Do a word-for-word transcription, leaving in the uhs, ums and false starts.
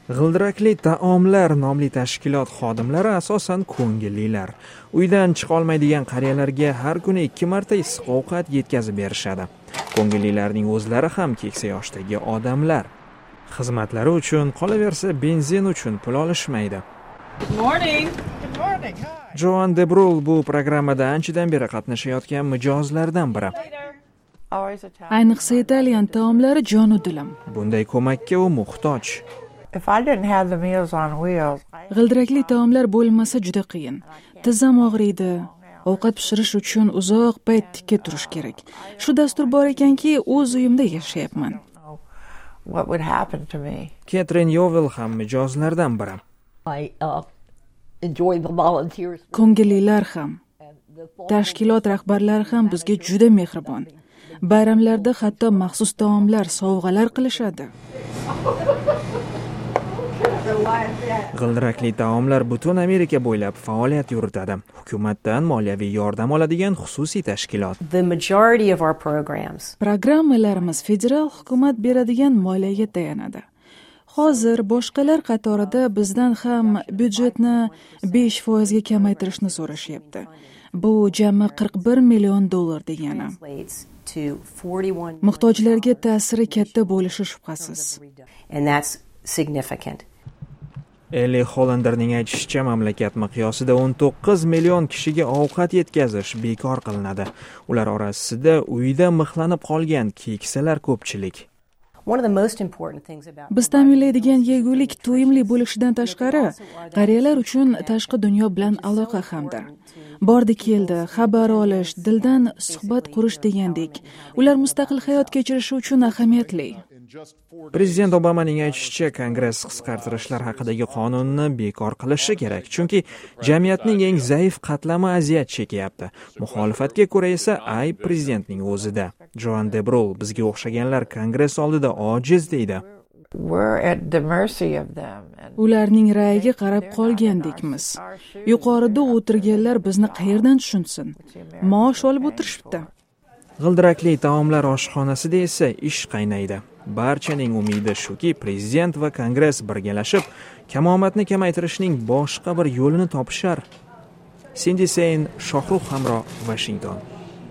G'ildirakli taomlar nomli tashkilot xodimlari asosan ko'ngillilar. Uydan chiqa olmaydigan qariyalarga har kuni ikki marta issiq ovqat yetkazib berishadi. Ko'ngillilarning o'zlari ham keksa yoshdagi odamlar. Xizmatlari uchun qolaversa benzin uchun pul olishmaydi. Good morning. Good morning. Joan de Brul bu programmada anchadan beri qatnashayotgan mijozlardan biri. Ayniqsa italyan taomlari jon u dilim. Bunday ko'makka u muhtoj. If I didn't have the Meals on Wheels, G'ildirakli taomlar bo'lmasa juda qiyin. Tizzam og'riydi. Ovqat pishirish uchun uzoq payt tikka turish kerak. Shu dastur bor ekanki, o'z uyimda yashayapman. what would happen to me? Ketrin Yovel ham mijozlardan biri. I uh, enjoy the volunteers. Ko'ngillilar ham, tashkilot rahbarlari ham bizga juda mehribon. Bayramlarda hatto maxsus taomlar, sovg'alar qilishadi. G'ildirakli taomlar butun Amerika bo'ylab faoliyat yuritadi. Hukumatdan moliyaviy yordam oladigan xususiy tashkilot. The majority of our programs Programmalarimiz federal hukumat beradigan moliyaga tayanadi. Hozir boshqalar qatorida bizdan ham byudjetni besh foizga kamaytirishni so'rashyapti. Bu jami qirq bir million dollar degani. translates to forty-one Muhtojlarga ta'siri katta bo'lishi shubhasiz. and that's significant. Eli Hollanderning aytishicha, mamlakat miqyosida o'n to'qqiz million kishiga ovqat yetkazish bekor qilinadi. Ular orasida uyda mixlanib qolgan keksalar ko'pchilik. One of the most important things about Biz ta'minlaydigan yegulik to'yimli bo'lishidan tashqari, qariyalar uchun tashqi dunyo bilan aloqa hamdir. Bordi keldi, xabar olish, dildan suhbat qurish degandek, ular mustaqil hayot kechirishi uchun ahamiyatli. Prezident Obamaning aytishicha, Kongress qisqartirishlar haqidagi qonunni bekor qilishi kerak, chunki jamiyatning eng zaif qatlami aziyat chekyapti. Muxolifatga ko'ra esa ayb prezidentning o'zida. Joan de Brul bizga o'xshaganlar Kongress oldida ojiz deydi. We're at the mercy of them. And Ularning ra'yiga qarab qolgandekmiz. Yuqorida o'tirganlar bizni qayerdan tushunsin? Maosh olib o'tirishibdi. G'ildirakli taomlar oshxonasida esa ish qaynaydi. Barchaning umidi shuki, prezident va Kongress birgalashib kamomatni kamaytirishning boshqa bir yo'lini topishar. Cindy Sain, Shohrux Hamro, Washington.